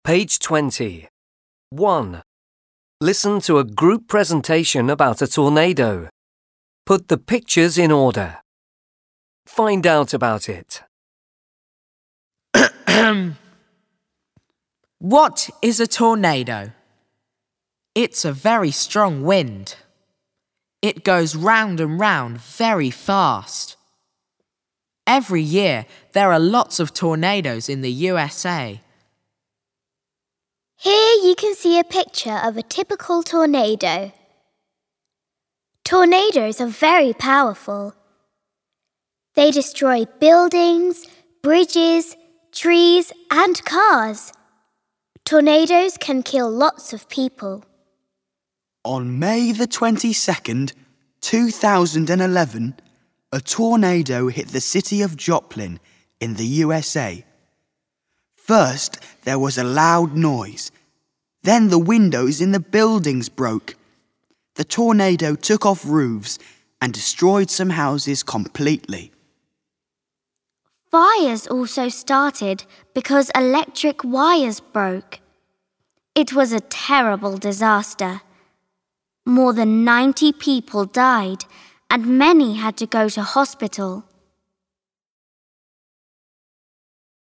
Page 20. 1. Listen to a group presentation about a tornado. Put the pictures in order. Find out about it. What is a tornado? It's a very strong wind. It goes round and round very fast. Every year, there are lots of tornadoes in the USA. Here you can see a picture of a typical tornado. Tornadoes are very powerful. They destroy buildings, bridges, trees, and cars. Tornadoes can kill lots of people. On May the 22nd, 2011, a tornado hit the city of Joplin in the USA. First, there was a loud noise. Then the windows in the buildings broke. The tornado took off roofs and destroyed some houses completely. Fires also started because electric wires broke. It was a terrible disaster. More than 90 people died and many had to go to hospital.